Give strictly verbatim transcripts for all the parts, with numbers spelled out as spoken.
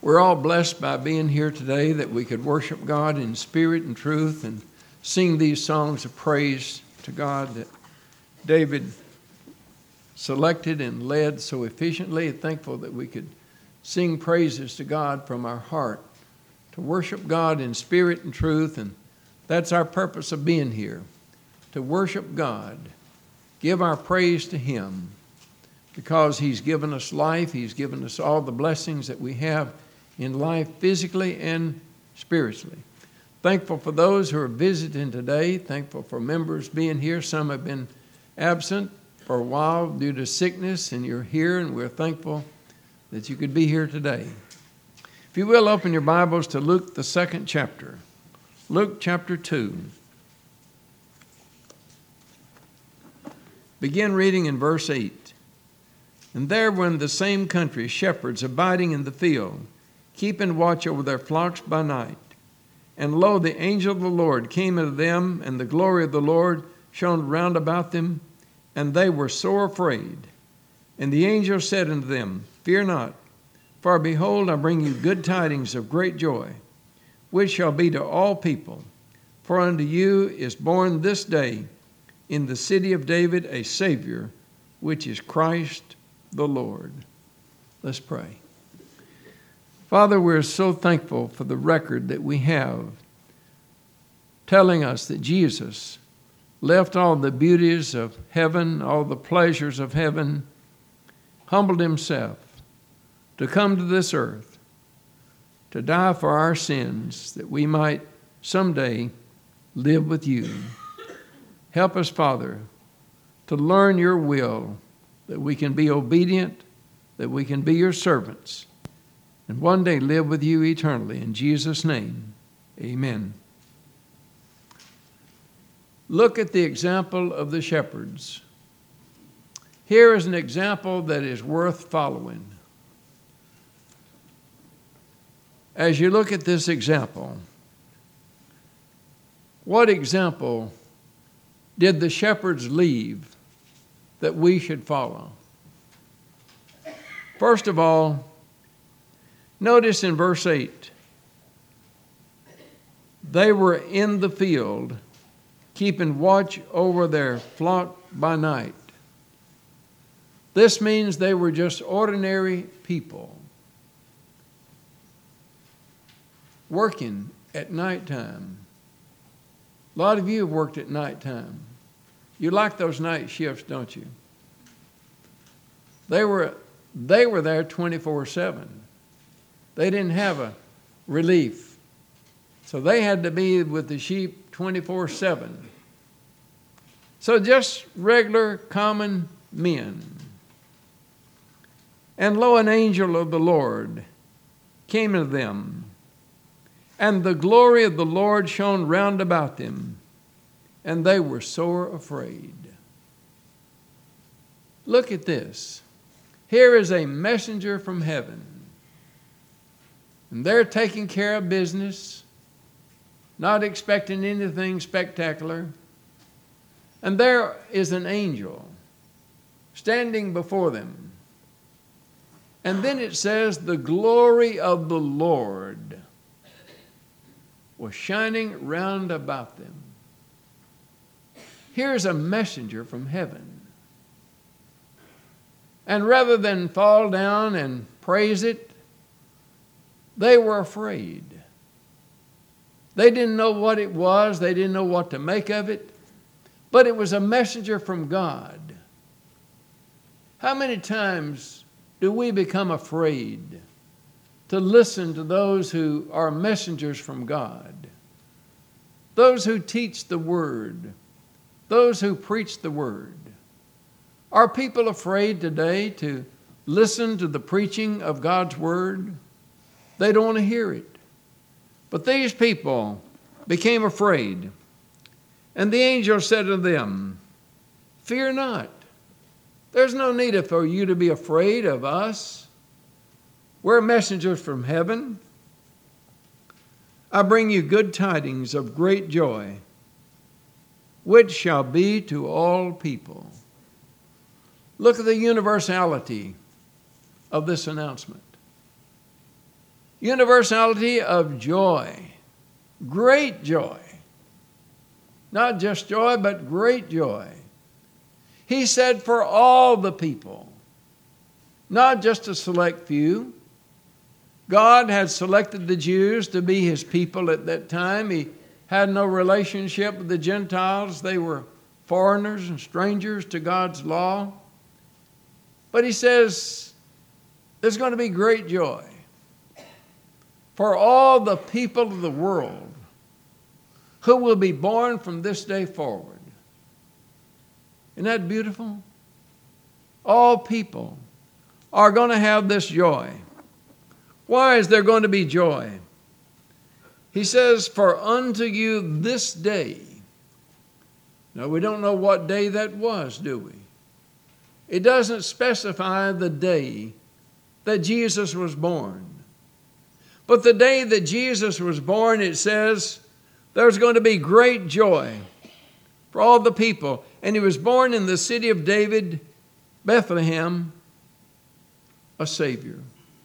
We're all blessed by being here today that we could worship God in spirit and truth and sing these songs of praise to God that David selected and led so efficiently. Thankful that we could sing praises to God from our heart, to worship God in spirit and truth. And that's our purpose of being here, to worship God, give our praise to Him, because He's given us life. He's given us all the blessings that we have in life, physically and spiritually. Thankful for those who are visiting today. Thankful for members being here. Some have been absent for a while due to sickness, and you're here, and we're thankful that you could be here today. If you will, open your Bibles to Luke, the second chapter. Luke chapter two. Begin reading in verse eight. And there were in the same country shepherds abiding in the field, keeping watch over their flocks by night. And lo, the angel of the Lord came unto them, and the glory of the Lord shone round about them, and they were sore afraid. And the angel said unto them, Fear not, for behold, I bring you good tidings of great joy, which shall be to all people. For unto you is born this day in the city of David a Savior, which is Christ the Lord. Let's pray. Father, we're so thankful for the record that we have telling us that Jesus left all the beauties of heaven, all the pleasures of heaven, humbled Himself to come to this earth, to die for our sins, that we might someday live with You. Help us, Father, to learn Your will, that we can be obedient, that we can be Your servants, and one day live with You eternally. In Jesus' name, amen. Look at the example of the shepherds. Here is an example that is worth following. As you look at this example, what example did the shepherds leave that we should follow? First of all, notice in verse eight, they were in the field, keeping watch over their flock by night. This means they were just ordinary people working at nighttime. A lot of you have worked at nighttime. You like those night shifts, don't you? They were, they were there twenty-four seven. They didn't have a relief. So they had to be with the sheep twenty-four seven. So just regular, common men. And lo, an angel of the Lord came to them, and the glory of the Lord shone round about them, and they were sore afraid. Look at this. Here is a messenger from heaven. And they're taking care of business, not expecting anything spectacular. And there is an angel standing before them. And then it says, the glory of the Lord was shining round about them. Here's a messenger from heaven. And rather than fall down and praise it, they were afraid. They didn't know what it was. They didn't know what to make of it. But it was a messenger from God. How many times do we become afraid to listen to those who are messengers from God? Those who teach the Word. Those who preach the Word. Are people afraid today to listen to the preaching of God's Word? They don't want to hear it. But these people became afraid. And the angel said to them, Fear not. There's no need for you to be afraid of us. We're messengers from heaven. I bring you good tidings of great joy, which shall be to all people. Look at the universality of this announcement. Universality of joy. Great joy. Not just joy, but great joy. He said for all the people, not just a select few. God had selected the Jews to be his people at that time. He had no relationship with the Gentiles. They were foreigners and strangers to God's law. But he says there's going to be great joy for all the people of the world who will be born from this day forward. Isn't that beautiful? All people are going to have this joy. Why is there going to be joy? He says, for unto you this day. Now, we don't know what day that was, do we? It doesn't specify the day that Jesus was born. But the day that Jesus was born, it says, there's going to be great joy for all the people. And he was born in the city of David, Bethlehem, a Savior.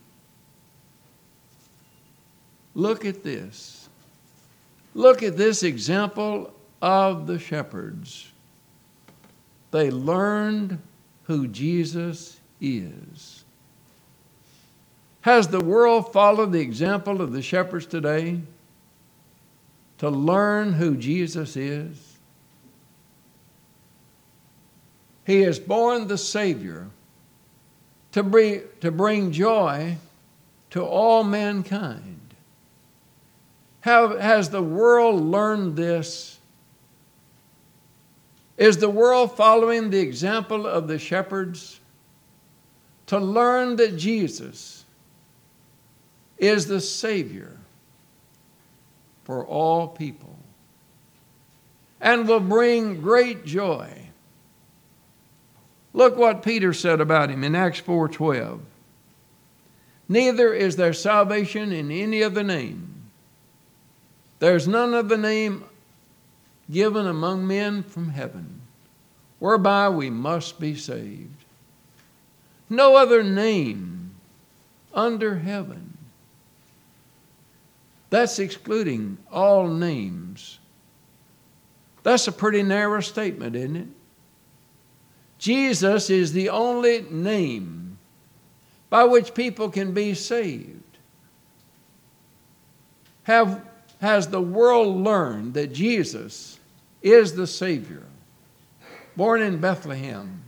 Look at this. Look at this example of the shepherds. They learned who Jesus is. Has the world followed the example of the shepherds today to learn who Jesus is? He is born the Savior to bring, to bring joy to all mankind. How has the world learned this? Is the world following the example of the shepherds to learn that Jesus is the Savior for all people and will bring great joy? Look what Peter said about him in Acts four twelve. Neither is there salvation in any other name. There's none other name given among men from heaven, whereby we must be saved. No other name under heaven. That's excluding all names. That's a pretty narrow statement, isn't it? Jesus is the only name by which people can be saved. Have, has the world learned that Jesus is the Savior, born in Bethlehem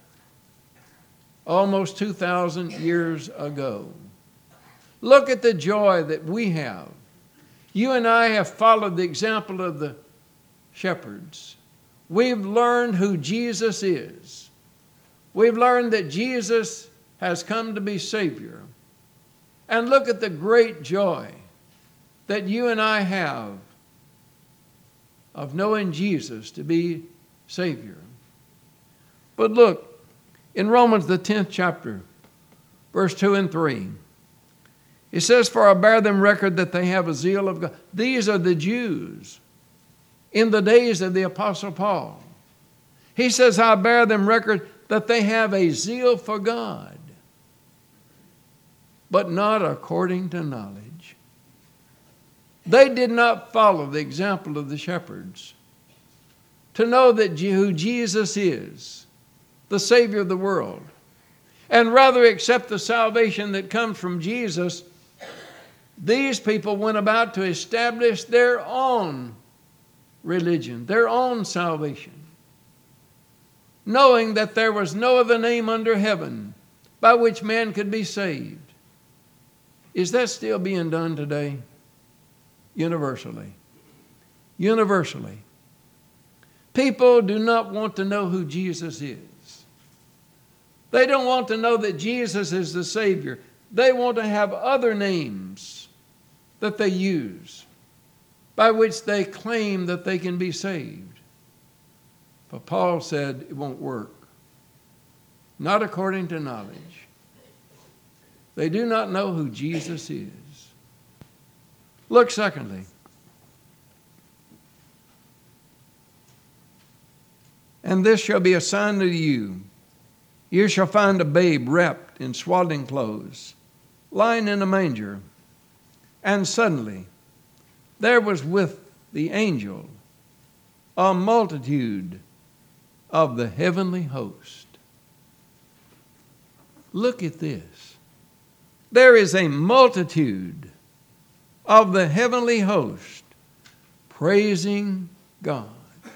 almost two thousand years ago? Look at the joy that we have. You and I have followed the example of the shepherds. We've learned who Jesus is. We've learned that Jesus has come to be Savior. And look at the great joy that you and I have of knowing Jesus to be Savior. But look, in Romans, the tenth chapter, verse two and three, it says, for I bear them record that they have a zeal of God. These are the Jews in the days of the Apostle Paul. He says, I bear them record that they have a zeal for God, but not according to knowledge. They did not follow the example of the shepherds to know that who Jesus is, the Savior of the world, and rather accept the salvation that comes from Jesus. These people went about to establish their own religion, their own salvation, knowing that there was no other name under heaven by which man could be saved. Is that still being done today? Universally. Universally. People do not want to know who Jesus is. They don't want to know that Jesus is the Savior. They want to have other names that they use by which they claim that they can be saved. But Paul said it won't work. Not according to knowledge. They do not know who Jesus is. Look, secondly, and this shall be a sign to you. You shall find a babe wrapped in swaddling clothes, lying in a manger. And suddenly there was with the angel a multitude of the heavenly host. Look at this. There is a multitude of the heavenly host praising God.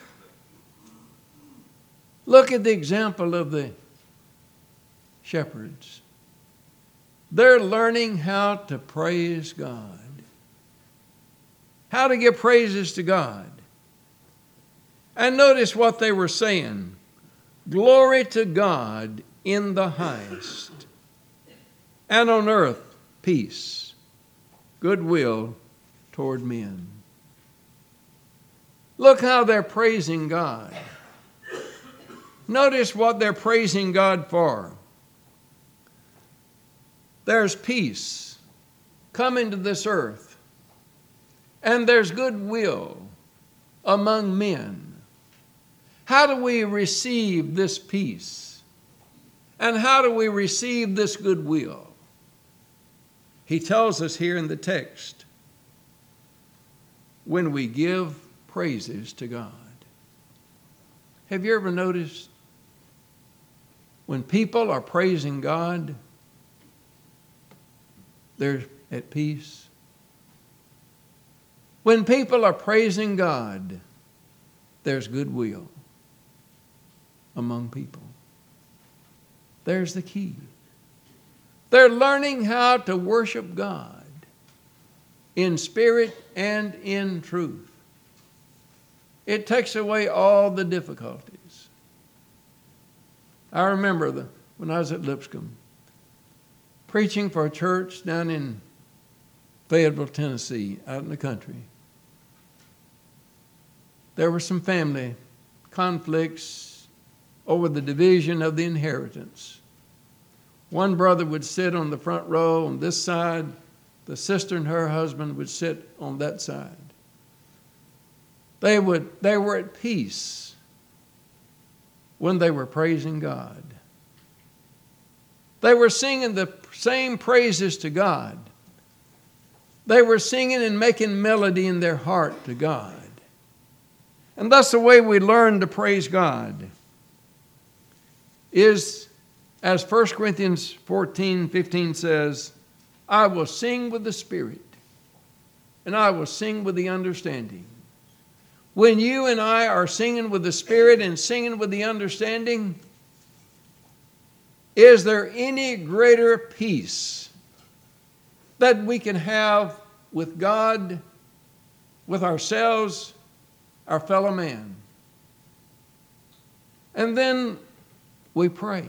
Look at the example of the shepherds. They're learning how to praise God. How to give praises to God. And notice what they were saying. Glory to God in the highest, and on earth peace, goodwill toward men. Look how they're praising God. Notice what they're praising God for. There's peace coming to this earth, and there's goodwill among men. How do we receive this peace? And how do we receive this goodwill? He tells us here in the text, when we give praises to God. Have you ever noticed when people are praising God, they're at peace? When people are praising God, there's goodwill among people. There's the key. They're learning how to worship God in spirit and in truth. It takes away all the difficulties. I remember the, when I was at Lipscomb, preaching for a church down in Fayetteville, Tennessee, out in the country. There were some family conflicts over the division of the inheritance. One brother would sit on the front row on this side. The sister and her husband would sit on that side. They would, they were at peace when they were praising God. They were singing the same praises to God. They were singing and making melody in their heart to God. And that's the way we learn to praise God. Is, as First Corinthians fourteen fifteen says, I will sing with the Spirit, and I will sing with the understanding. When you and I are singing with the Spirit and singing with the understanding, is there any greater peace that we can have with God, with ourselves, our fellow man? And then we pray.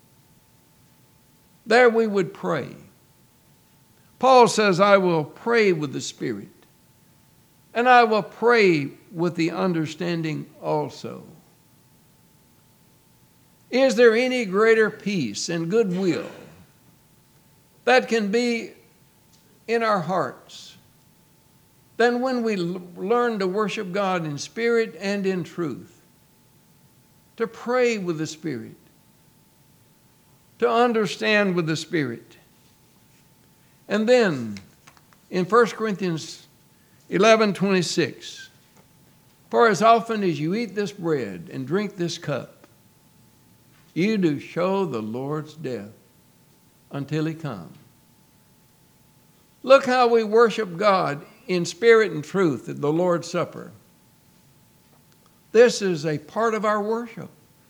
There we would pray. Paul says, I will pray with the Spirit, and I will pray with the understanding also. Is there any greater peace and goodwill that can be in our hearts than when we l- learn to worship God in spirit and in truth? To pray with the Spirit, to understand with the Spirit. And then in First Corinthians eleven twenty-six, for as often as you eat this bread and drink this cup, you do show the Lord's death until he come. Look how we worship God in spirit and truth at the Lord's Supper. This is a part of our worship.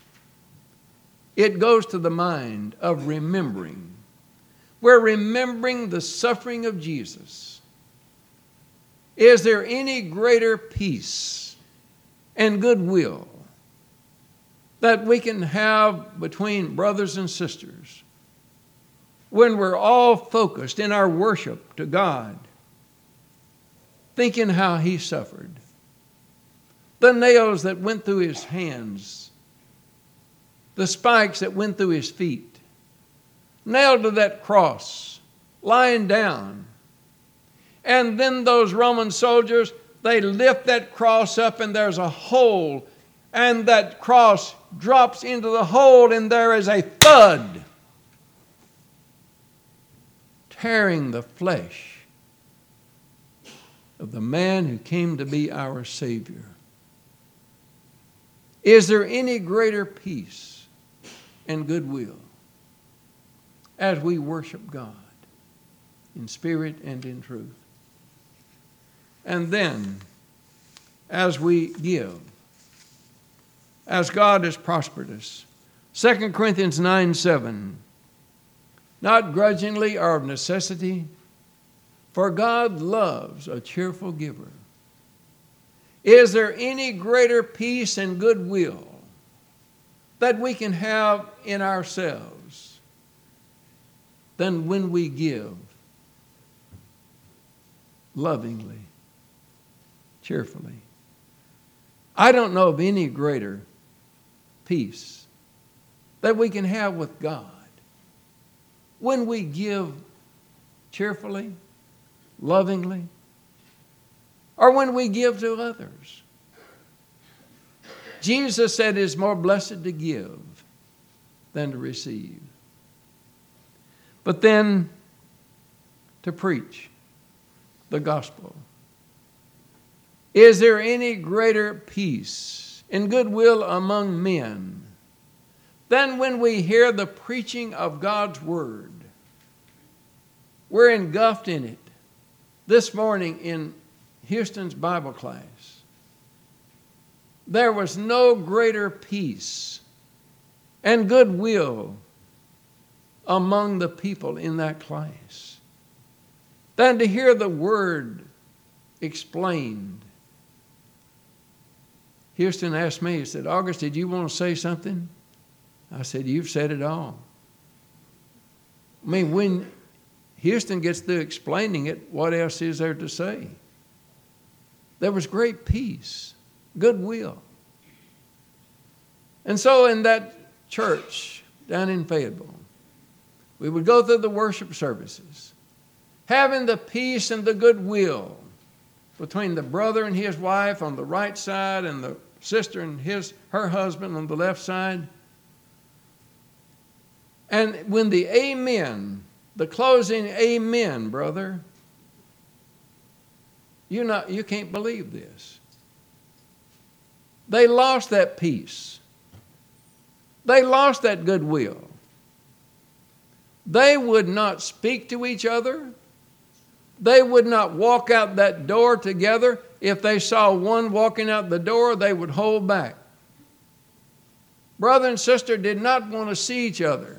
It goes to the mind of remembering. We're remembering the suffering of Jesus. Is there any greater peace and goodwill that we can have between brothers and sisters when we're all focused in our worship to God, thinking how he suffered? The nails that went through his hands, the spikes that went through his feet, nailed to that cross, lying down. And then those Roman soldiers, they lift that cross up and there's a hole, and that cross drops into the hole and there is a thud, tearing the flesh of the man who came to be our Savior. Is there any greater peace and goodwill as we worship God in spirit and in truth? And then, as we give, as God has prospered us, Second Corinthians nine seven, not grudgingly or of necessity, for God loves a cheerful giver. Is there any greater peace and goodwill that we can have in ourselves than when we give lovingly, cheerfully? I don't know of any greater peace that we can have with God when we give cheerfully, lovingly, or when we give to others. Jesus said it is more blessed to give than to receive. But then to preach the gospel. Is there any greater peace and goodwill among men than when we hear the preaching of God's word? We're engulfed in it. This morning in Houston's Bible class, there was no greater peace and goodwill among the people in that class than to hear the word explained. Houston asked me, he said, "August, did you want to say something?" I said, "You've said it all." I mean, when Houston gets through explaining it, what else is there to say? There was great peace, goodwill. And so in that church down in Fayetteville, we would go through the worship services, having the peace and the goodwill between the brother and his wife on the right side and the sister and his her husband on the left side. And when the amen, the closing amen, brother, you not you can't believe this. They lost that peace. They lost that goodwill. They would not speak to each other. They would not walk out that door together. If they saw one walking out the door, they would hold back. Brother and sister did not want to see each other.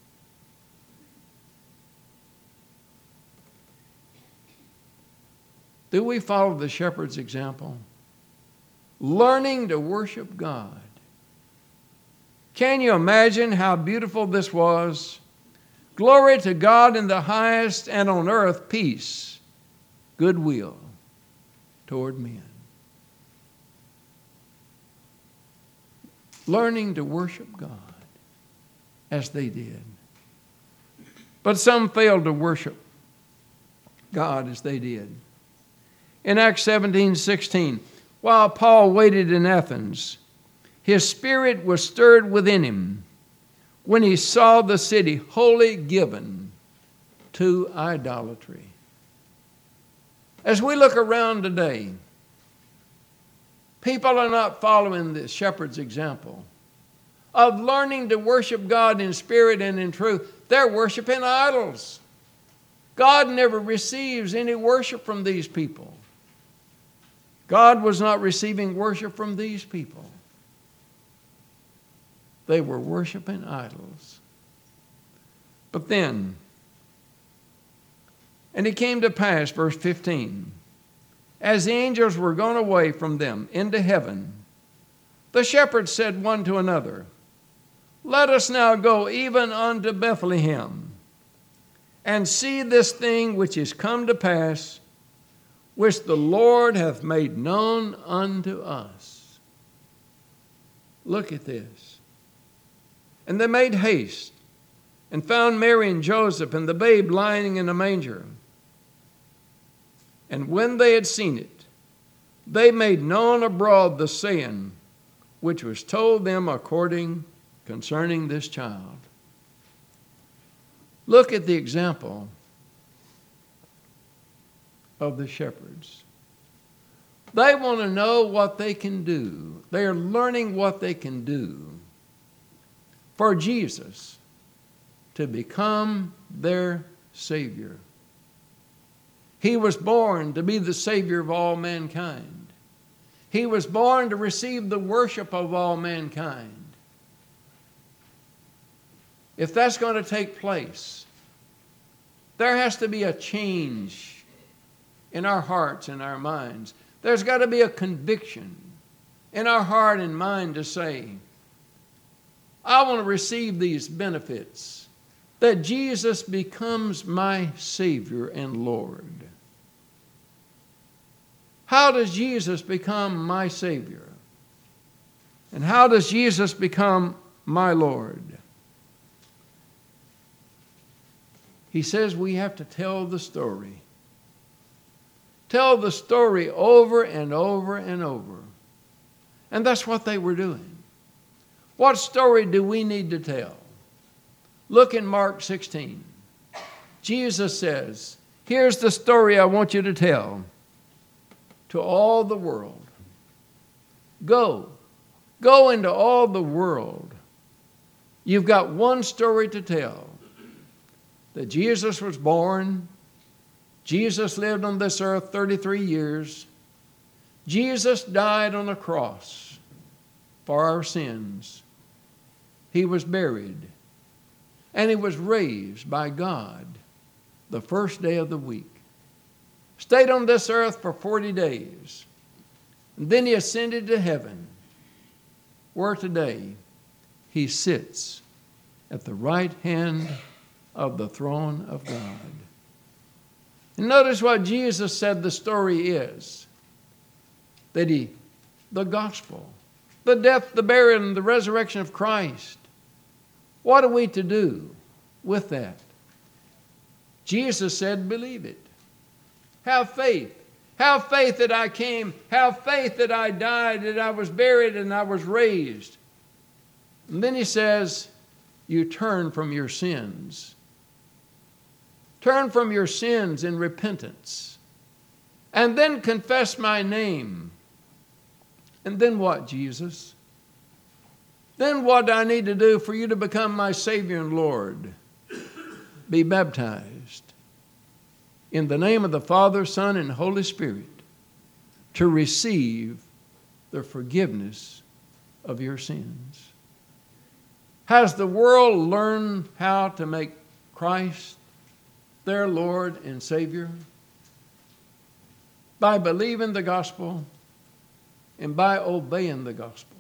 Do we follow the shepherd's example? Learning to worship God. Can you imagine how beautiful this was? Glory to God in the highest, and on earth peace, goodwill toward men. Learning to worship God as they did. But some failed to worship God as they did. In Acts seventeen sixteen, while Paul waited in Athens, his spirit was stirred within him when he saw the city wholly given to idolatry. As we look around today, people are not following the shepherd's example of learning to worship God in spirit and in truth. They're worshiping idols. God never receives any worship from these people. God was not receiving worship from these people. They were worshiping idols. But then, and it came to pass, verse fifteen, as the angels were gone away from them into heaven, the shepherds said one to another, "Let us now go even unto Bethlehem, and see this thing which is come to pass, which the Lord hath made known unto us." Look at this. And they made haste, and found Mary and Joseph and the babe lying in a manger. And when they had seen it, they made known abroad the saying which was told them according concerning this child. Look at the example of the shepherds. They want to know what they can do. They are learning what they can do for Jesus to become their Savior. He was born to be the Savior of all mankind. He was born to receive the worship of all mankind. If that's going to take place, there has to be a change in our hearts and our minds. There's got to be a conviction in our heart and mind to say, I want to receive these benefits, that Jesus becomes my Savior and Lord. How does Jesus become my Savior? And how does Jesus become my Lord? He says we have to tell the story. Tell the story over and over and over. And that's what they were doing. What story do we need to tell? Look in Mark sixteen. Jesus says, here's the story I want you to tell to all the world. Go. Go into all the world. You've got one story to tell. That Jesus was born. Jesus lived on this earth thirty-three years. Jesus died on a cross for our sins. He was buried. And he was raised by God the first day of the week. Stayed on this earth for forty days. And then he ascended to heaven, where today he sits at the right hand of the throne of God. And notice what Jesus said the story is. That he, the gospel, the death, the burial, and the resurrection of Christ. What are we to do with that? Jesus said, believe it. Have faith. Have faith that I came. Have faith that I died, that I was buried, and I was raised. And then he says, you turn from your sins. Turn from your sins in repentance. And then confess my name. And then what, Jesus? Then what do I need to do for you to become my Savior and Lord? Be baptized in the name of the Father, Son, and Holy Spirit to receive the forgiveness of your sins. Has the world learned how to make Christ their Lord and Savior? By believing the gospel and by obeying the gospel.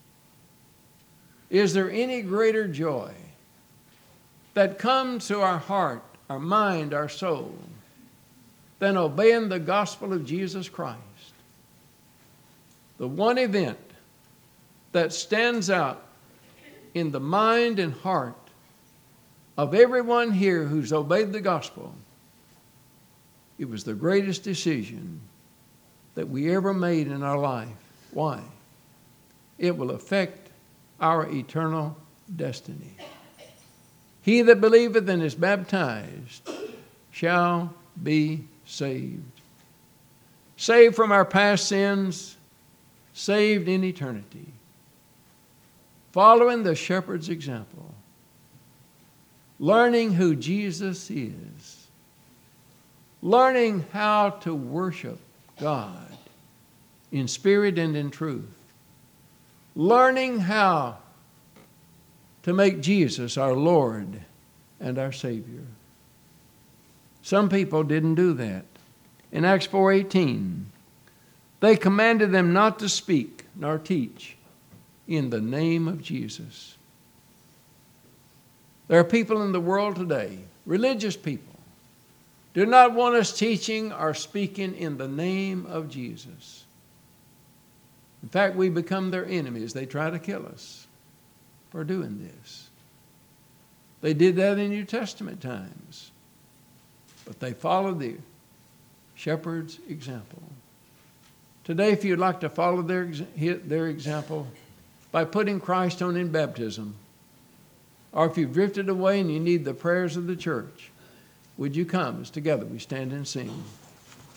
Is there any greater joy that comes to our heart, our mind, our soul, than obeying the gospel of Jesus Christ? The one event that stands out in the mind and heart of everyone here who's obeyed the gospel, it was the greatest decision that we ever made in our life. Why? It will affect our eternal destiny. He that believeth and is baptized shall be saved. Saved from our past sins, saved in eternity. Following the shepherd's example. Learning who Jesus is. Learning how to worship God in spirit and in truth. Learning how to make Jesus our Lord and our Savior. Some people didn't do that. In Acts four eighteen, they commanded them not to speak nor teach in the name of Jesus. There are people in the world today, religious people, do not want us teaching or speaking in the name of Jesus. In fact, we become their enemies. They try to kill us for doing this. They did that in New Testament times. But they followed the shepherd's example. Today, if you'd like to follow their, their example by putting Christ on in baptism, or if you've drifted away and you need the prayers of the church, would you come as together we stand and sing?